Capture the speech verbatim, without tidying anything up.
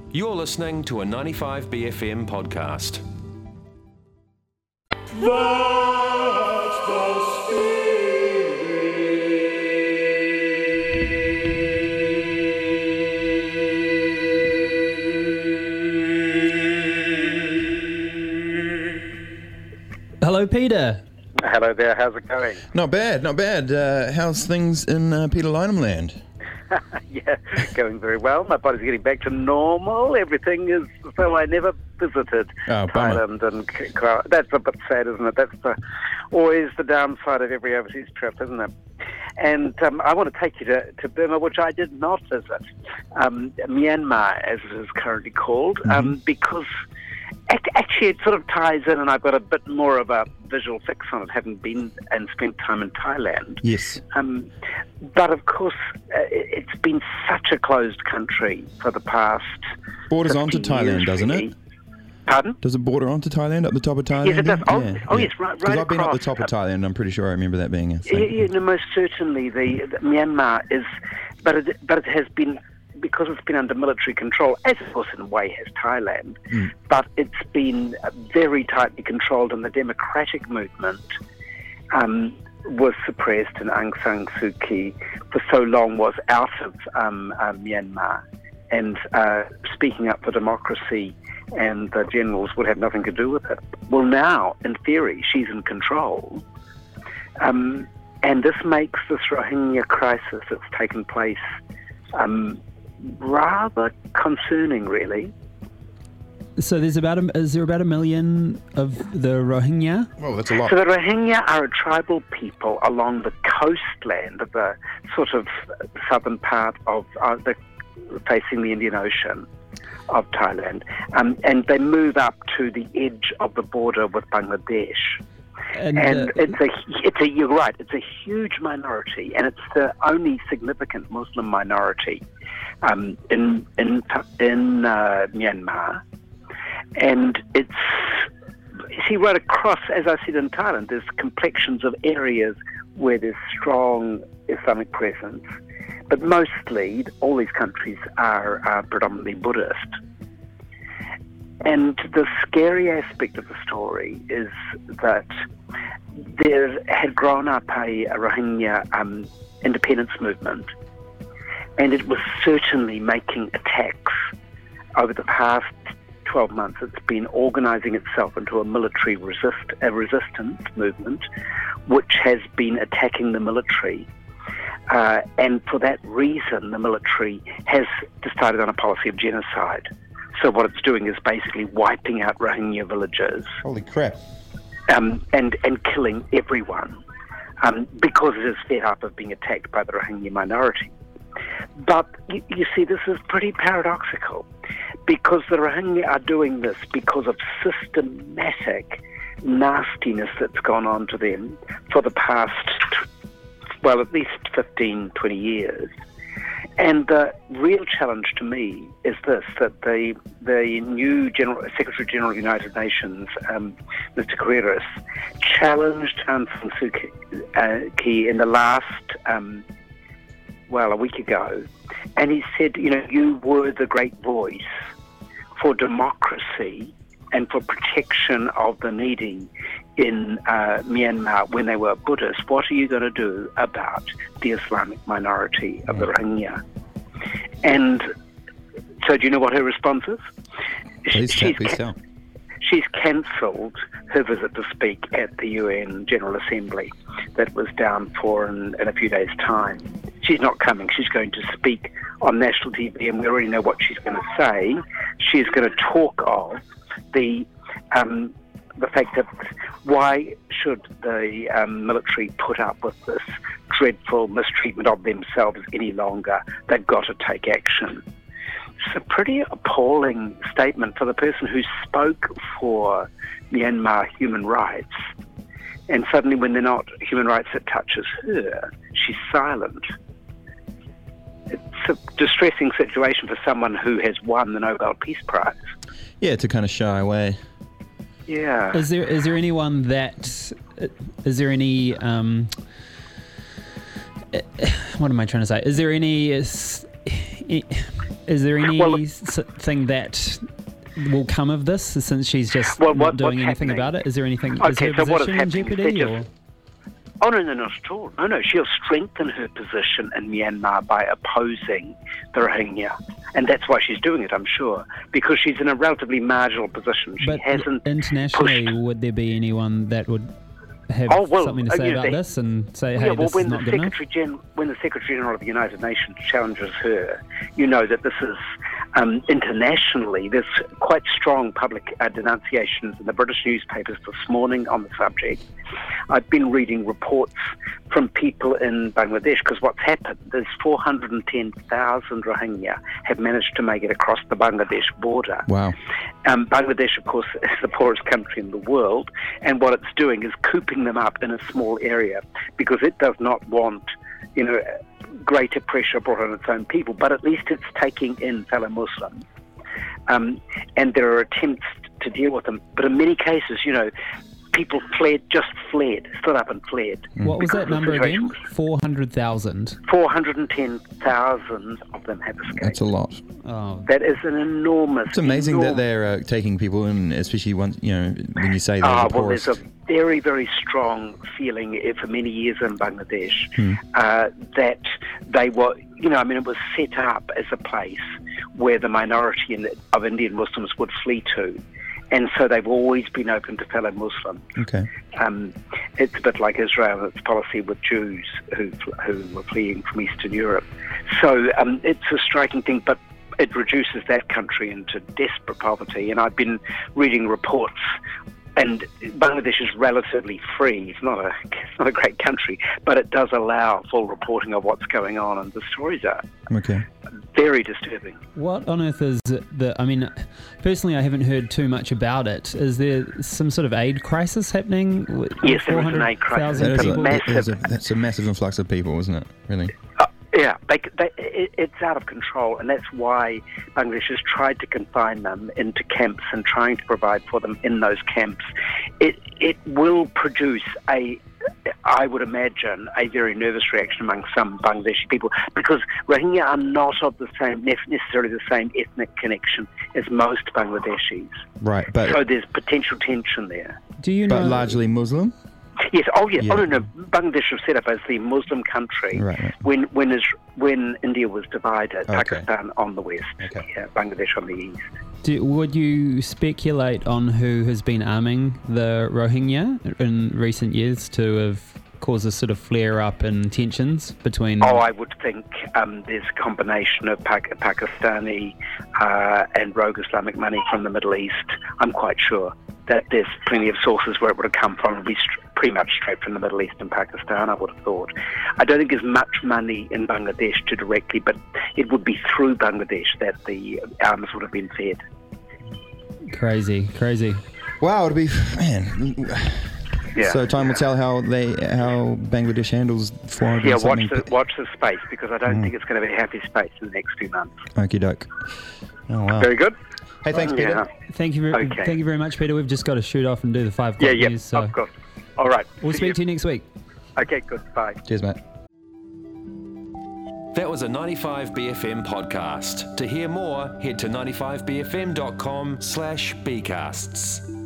You're listening to a ninety-five B F M podcast. That's the Hello, Peter. Hello there, how's it going? Not bad, not bad. Uh, how's things in uh, Peter Lynham land? Yeah, going very well. My body's getting back to normal. Everything is as though I never visited Oh, bummer. Thailand. And K- K- that's a bit sad, isn't it? That's the, always the downside of every overseas trip, isn't it? And um, I want to take you to, to Burma, which I did not visit, um, Myanmar, as it is currently called, Mm-hmm. um, because act- actually it sort of ties in, and I've got a bit more of a visual fix on it, having been and spent time in Thailand. Yes. Um, but of course, uh, it- it's been such a closed country for the past. Borders onto fifty Thailand, years, doesn't really. it? Pardon? Does it border onto Thailand, up the top of Thailand? Yes, it does. Oh, Yeah, oh yeah. yes, right, right Because I've been up the across. top of Thailand, I'm pretty sure I remember that being a Yeah, thing. yeah, no, most certainly. The, the Myanmar is, but it, but it has been, because it's been under military control, as of course in a way has Thailand, Mm. but it's been very tightly controlled, and the democratic movement um, was suppressed, and Aung San Suu Kyi for so long was out of um, uh, Myanmar, and uh, speaking up for democracy, and the generals would have nothing to do with it. Well, now, in theory, she's in control. Um, and this makes this Rohingya crisis that's taken place um, rather concerning, really. So there's about a, is there about a million of the Rohingya? Oh, that's a lot. So the Rohingya are a tribal people along the coastland of the sort of southern part of uh, the facing the Indian Ocean of Thailand, um, and they move up to the edge of the border with Bangladesh. And, And uh, it's a, it's a, you're right, it's a huge minority, and it's the only significant Muslim minority um, in in in uh, Myanmar. And it's, you see, right across, as I said in Thailand, there's complexions of areas where there's strong Islamic presence, but mostly all these countries are, are predominantly Buddhist. And the scary aspect of the story is that there had grown up a, a Rohingya um, independence movement, and it was certainly making attacks over the past twelve months. It's been organising itself into a military resist, a resistance movement, which has been attacking the military. Uh, and for that reason, the military has decided on a policy of genocide. So what it's doing is basically wiping out Rohingya villages Holy crap. um, and, and killing everyone um, because it is fed up of being attacked by the Rohingya minority. But you, you see, this is pretty paradoxical, because the Rohingya are doing this because of systematic nastiness that's gone on to them for the past, well, at least fifteen, twenty years. And the real challenge to me is this, that the the new General, Secretary General of the United Nations, um, Mister Guterres, challenged Aung San Suu Kyi, uh, Kyi in the last, um, well, a week ago, and he said, you know, you were the great voice for democracy and for protection of the needy in uh, Myanmar when they were Buddhist. What are you going to do about the Islamic minority of the Rohingya? And so do you know what her response is? Please tell, She's please ca- tell. She's cancelled her visit to speak at the U N General Assembly that was down for in, in a few days' time. She's not coming. She's going to speak on national T V, and we already know what she's going to say. She's going to talk of the um, the fact that why should the um, military put up with this dreadful mistreatment of themselves any longer? They've got to take action. It's a pretty appalling statement for the person who spoke for Myanmar human rights. And suddenly when they're not human rights that touches her, she's silent. It's a distressing situation for someone who has won the Nobel Peace Prize. Yeah, to kind of shy away. Yeah. Is there is there anyone that is there any um, what am I trying to say? Is there any, is, Is there any Well, s- thing that will come of this since she's just Well, not what- doing what's anything happening- about it? Is there anything? is Okay, her so what is position in happening is jeopardy? they're Or? just- Oh, no, no, not at all. No, no, she'll strengthen her position in Myanmar by opposing the Rohingya. And that's why she's doing it, I'm sure, because she's in a relatively marginal position. She But hasn't internationally, pushed. would there be anyone that would have Oh, well, something to uh, say you know, about they- this and say, hey, yeah, well, this when is the not good enough? Secretary Gen- when the Secretary General of the United Nations challenges her, you know that this is um, internationally. There's quite strong public uh, denunciations in the British newspapers this morning on the subject. I've been reading reports from people in Bangladesh because what's happened is four hundred ten thousand Rohingya have managed to make it across the Bangladesh border. Wow. Um, Bangladesh, of course, is the poorest country in the world, and what it's doing is cooping them up in a small area because it does not want, you know, greater pressure brought on its own people, but at least it's taking in fellow Muslims. Um, and there are attempts to deal with them, but in many cases, you know, people fled, just fled, stood up and fled. What was because that the number situation again? was- four hundred thousand. four hundred ten thousand of them have escaped. That's a lot. Oh, That is an enormous. It's amazing that enormous, they're uh, taking people in, especially once, you know, when you say they're Ah, the well, poorest. there's a very, very strong feeling uh, for many years in Bangladesh Hmm. uh, that they were, you know, I mean, it was set up as a place where the minority in, of Indian Muslims would flee to. And so they've always been open to fellow Muslims. Okay. Um, it's a bit like Israel and its policy with Jews who who were fleeing from Eastern Europe. So um, it's a striking thing, but it reduces that country into desperate poverty. And I've been reading reports, and Bangladesh is relatively free. It's not a it's not a great country, but it does allow full reporting of what's going on, and the stories are Okay. very disturbing. what on earth is the? I mean, personally, I haven't heard too much about it. Is there some sort of aid crisis happening? with Yes, there is an aid crisis. four hundred thousand That is a a, people? massive- that is a, that's a massive influx of people, isn't it? Really? Uh, yeah, they, they, it, it's out of control, and that's why Bangladesh has tried to confine them into camps and trying to provide for them in those camps. It it will produce a, I would imagine, a very nervous reaction among some Bangladeshi people because Rohingya are not of the same, necessarily the same ethnic connection as most Bangladeshis. Right, but So there's potential tension there. Do you know? but largely Muslim? Yes. Oh, yeah. Yeah. Oh, no, no. Bangladesh was set up as the Muslim country Right, right. when when is when India was divided. Okay. Pakistan on the west, Okay. yeah, Bangladesh on the east. Do, would you speculate on who has been arming the Rohingya in recent years to have caused a sort of flare up in tensions between? Oh, I would think um, there's a combination of Pak- Pakistani uh, and rogue Islamic money from the Middle East. I'm quite sure that there's plenty of sources where it would have come from. It would be st- pretty much straight from the Middle East and Pakistan, I would have thought. I don't think there's much money in Bangladesh to directly, but it would be through Bangladesh that the arms would have been fed. Crazy, crazy. Wow, it'll be man. Yeah. So time will tell how they how Bangladesh handles four hundred. Yeah, watch something. the, watch the space because I don't Mm. think it's going to be a happy space in the next few months. Okie doke. Oh wow. Very good. Hey, thanks, Peter. Yeah, Thank you, very, Okay. thank you very much, Peter. We've just got to shoot off and do the five yeah, o'clock yeah. news. So Of course. All right. we'll See speak to you next week. Okay, good. Bye. Cheers, mate. That was a ninety-five B F M podcast. To hear more, head to ninety-five b f m dot com slash bcasts.